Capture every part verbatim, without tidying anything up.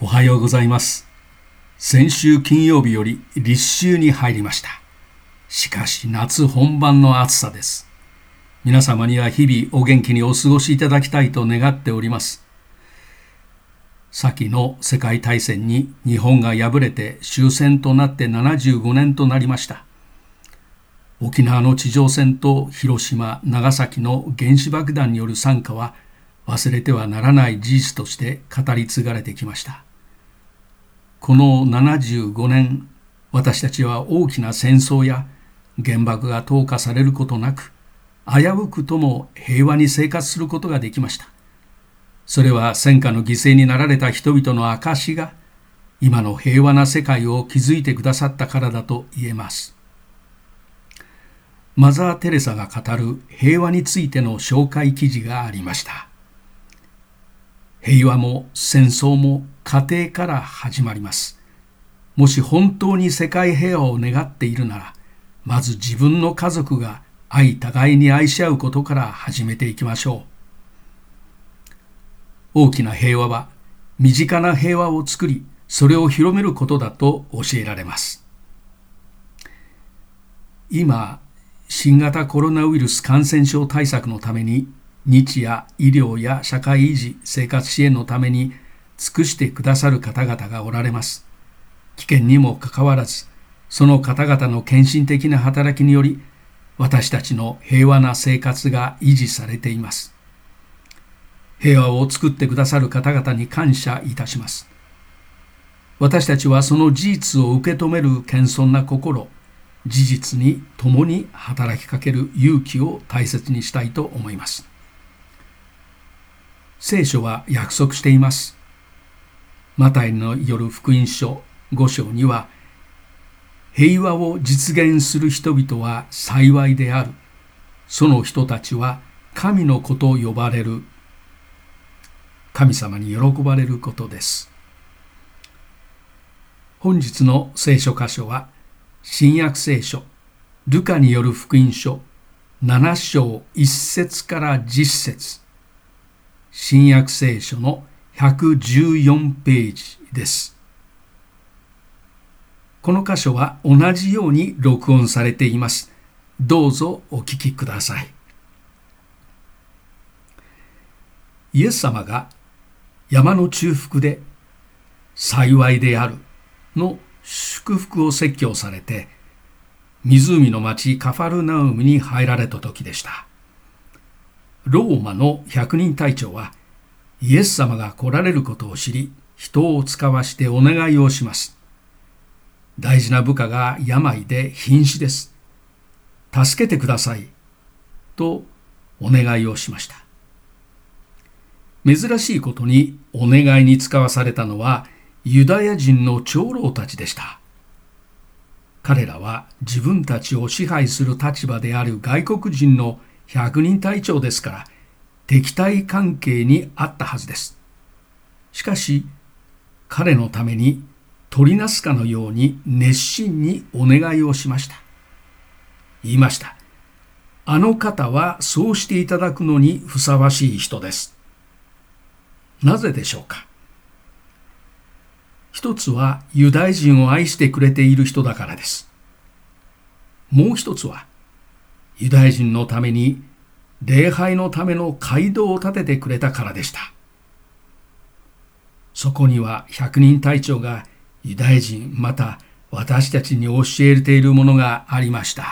おはようございます。先週金曜日より立秋に入りました。しかし夏本番の暑さです。皆様には日々お元気にお過ごしいただきたいと願っております。先の世界大戦に日本が敗れて終戦となってななじゅうごねんとなりました。沖縄の地上戦と広島、長崎の原子爆弾による惨禍は忘れてはならない事実として語り継がれてきました。このななじゅうごねん、私たちは大きな戦争や原爆が投下されることなく、危うくとも平和に生活することができました。それは戦火の犠牲になられた人々の証が、今の平和な世界を築いてくださったからだと言えます。マザー・テレサが語る平和についての紹介記事がありました。平和も戦争も家庭から始まります。もし本当に世界平和を願っているなら、まず自分の家族が愛互いに愛し合うことから始めていきましょう。大きな平和は身近な平和を作り、それを広めることだと教えられます。今、新型コロナウイルス感染症対策のために日夜医療や社会維持、生活支援のために尽くしてくださる方々がおられます。危険にもかかわらず、その方々の献身的な働きにより、私たちの平和な生活が維持されています。平和を作ってくださる方々に感謝いたします。私たちはその事実を受け止める謙遜な心、事実に共に働きかける勇気を大切にしたいと思います。聖書は約束しています。マタイのよる福音書ご章には、平和を実現する人々は幸いである。その人たちは神の子と呼ばれる。神様に喜ばれることです。本日の聖書箇所は、新約聖書、ルカによる福音書なな章いっ節からじゅっ節、新約聖書のひゃくじゅうよんページです。この箇所は同じように録音されています。どうぞお聞きください。イエス様が山の中腹で幸いであるの祝福を説教されて、湖の町カファルナウムに入られた時でした。ローマの百人隊長はイエス様が来られることを知り、人を使わしてお願いをします。大事な部下が病で瀕死です。助けてください。とお願いをしました。珍しいことにお願いに使わされたのはユダヤ人の長老たちでした。彼らは自分たちを支配する立場である外国人の百人隊長ですから、敵対関係にあったはずです。しかし、彼のために取りなすかのように熱心にお願いをしました。言いました。あの方はそうしていただくのにふさわしい人です。なぜでしょうか。一つはユダヤ人を愛してくれている人だからです。もう一つはユダヤ人のために礼拝のための街道を建ててくれたからでした。そこには百人隊長がユダヤ人また私たちに教えているものがありました。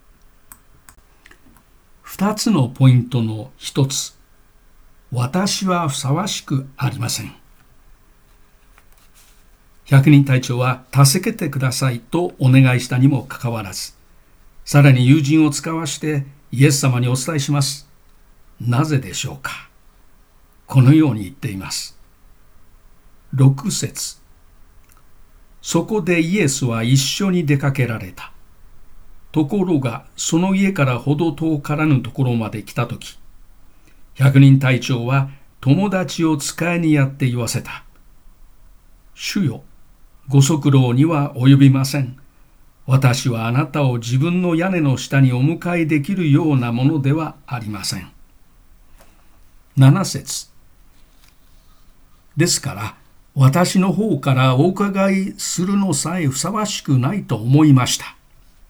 二つのポイントの一つ、私はふさわしくありません。百人隊長は助けてくださいとお願いしたにもかかわらず、さらに友人を使わしてイエス様にお伝えします。なぜでしょうか。このように言っています。六節。そこでイエスは一緒に出かけられた。ところがその家からほど遠からぬところまで来たとき、百人隊長は友達を使いにやって言わせた。主よ、ご足労には及びません。私はあなたを自分の屋根の下にお迎えできるようなものではありません。七節。ですから私の方からお伺いするのさえふさわしくないと思いました。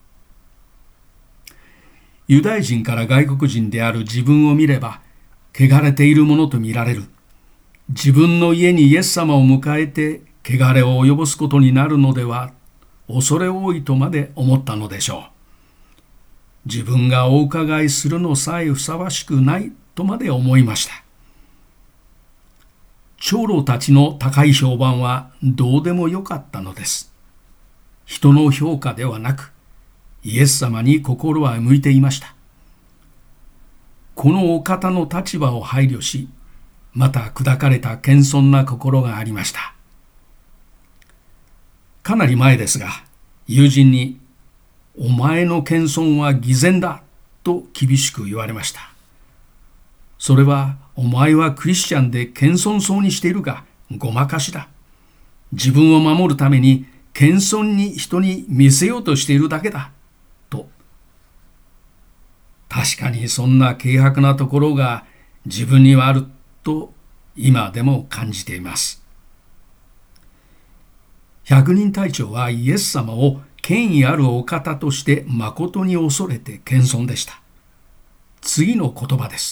ユダヤ人から外国人である自分を見れば、汚れているものと見られる。自分の家にイエス様を迎えて、汚れを及ぼすことになるのでは、恐れ多いとまで思ったのでしょう。自分がお伺いするのさえふさわしくないとまで思いました。長老たちの高い評判はどうでもよかったのです。人の評価ではなく、イエス様に心は向いていました。このお方の立場を配慮し、また砕かれた謙遜な心がありました。かなり前ですが、友人に、お前の謙遜は偽善だと厳しく言われました。それは、お前はクリスチャンで謙遜そうにしているが、ごまかしだ。自分を守るために謙遜に人に見せようとしているだけだ。と。確かにそんな軽薄なところが自分にはあると今でも感じています。百人隊長はイエス様を権威あるお方として誠に恐れて謙遜でした。次の言葉です。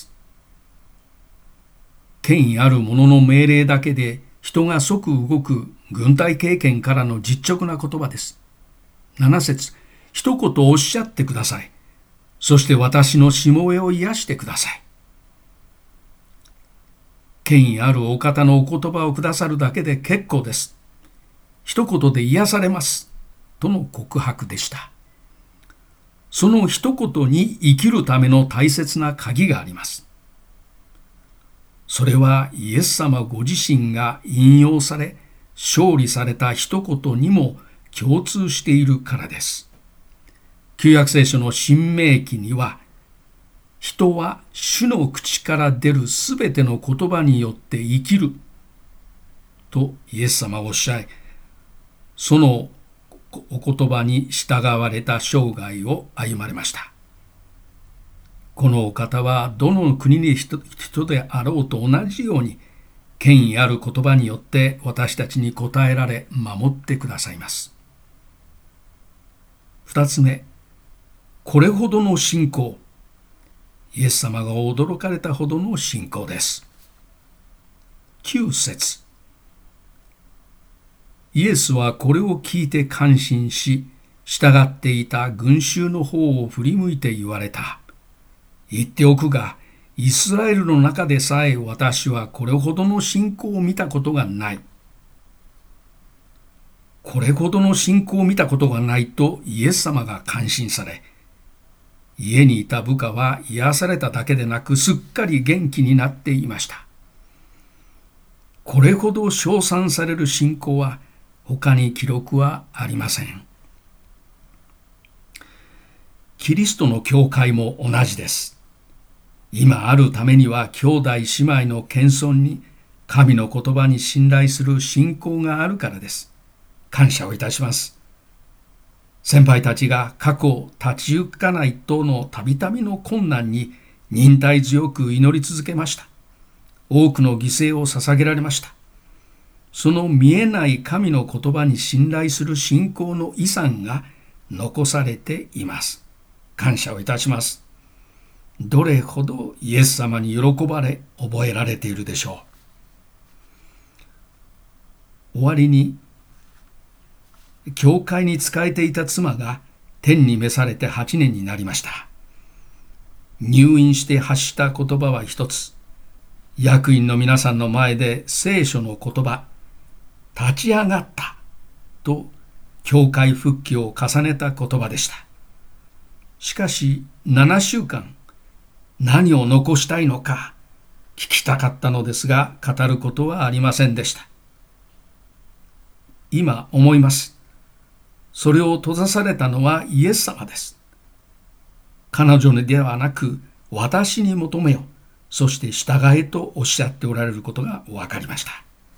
権威ある者の命令だけで人が即動く軍隊経験からの実直な言葉です。なな節、一言おっしゃってください。そして私のしもべを癒してください。権威あるお方のお言葉をくださるだけで結構です。一言で癒されます。との告白でした。その一言に生きるための大切な鍵があります。それはイエス様ご自身が引用され、勝利された一言にも共通しているからです。旧約聖書の新明記には、人は主の口から出るすべての言葉によって生きるとイエス様はおっしゃい、そのお言葉に従われた生涯を歩まれました。このお方はどの国に人であろうと同じように権威ある言葉によって私たちに応えられ守ってくださいます。二つ目、これほどの信仰。イエス様が驚かれたほどの信仰です。九節。イエスはこれを聞いて感心し、従っていた群衆の方を振り向いて言われた。言っておくが、イスラエルの中でさえ私はこれほどの信仰を見たことがない。これほどの信仰を見たことがないとイエス様が感心され、家にいた部下は癒されただけでなくすっかり元気になっていました。これほど称賛される信仰は他に記録はありません。キリストの教会も同じです。今あるためには兄弟姉妹の謙遜に神の言葉に信頼する信仰があるからです。感謝をいたします。先輩たちが過去立ち行かないとのたびたびの困難に忍耐強く祈り続けました。多くの犠牲を捧げられました。その見えない神の言葉に信頼する信仰の遺産が残されています。感謝をいたします。どれほどイエス様に喜ばれ覚えられているでしょう。終わりに、教会に仕えていた妻が天に召されてはちねんになりました。入院して発した言葉は一つ。役員の皆さんの前で聖書の言葉、立ち上がったと教会復帰を重ねた言葉でした。しかしななしゅうかん、何を残したいのか聞きたかったのですが語ることはありませんでした。今思います。それを閉ざされたのはイエス様です。彼女にではなく私に求めよ、そして従えとおっしゃっておられることが分かりました。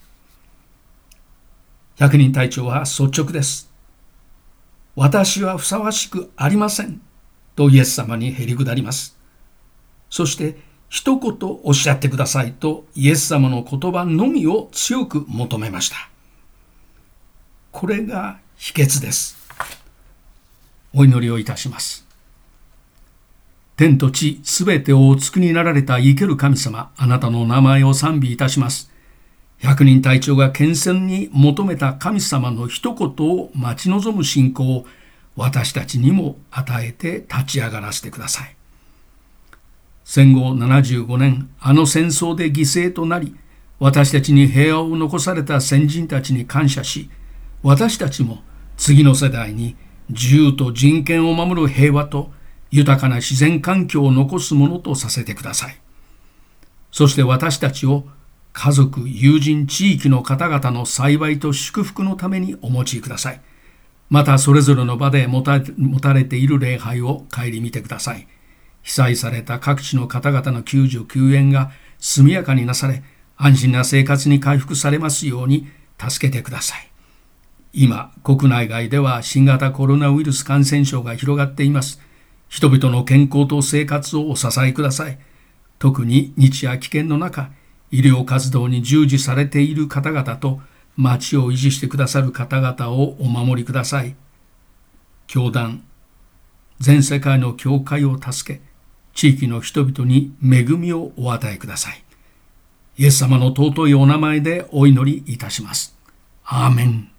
百人隊長は率直です。私はふさわしくありませんとイエス様にへりくだります。そして一言おっしゃってくださいとイエス様の言葉のみを強く求めました。これが秘訣です。お祈りをいたします。天と地すべてをお作りになられた生ける神様、あなたの名前を賛美いたします。百人隊長が虔誠に求めた神様の一言を待ち望む信仰を私たちにも与えて立ち上がらせてください。戦後ななじゅうごねん、あの戦争で犠牲となり、私たちに平和を残された先人たちに感謝し、私たちも次の世代に自由と人権を守る平和と豊かな自然環境を残すものとさせてください。そして私たちを家族、友人、地域の方々の幸いと祝福のためにお持ちください。またそれぞれの場で持た、持たれている礼拝を顧みてください。被災された各地の方々の救助救援が速やかになされ、安心な生活に回復されますように助けてください。今、国内外では新型コロナウイルス感染症が広がっています。人々の健康と生活をお支えください。特に日夜危険の中、医療活動に従事されている方々と町を維持してくださる方々をお守りください。教団、全世界の教会を助け、地域の人々に恵みをお与えください。イエス様の尊いお名前でお祈りいたします。アーメン。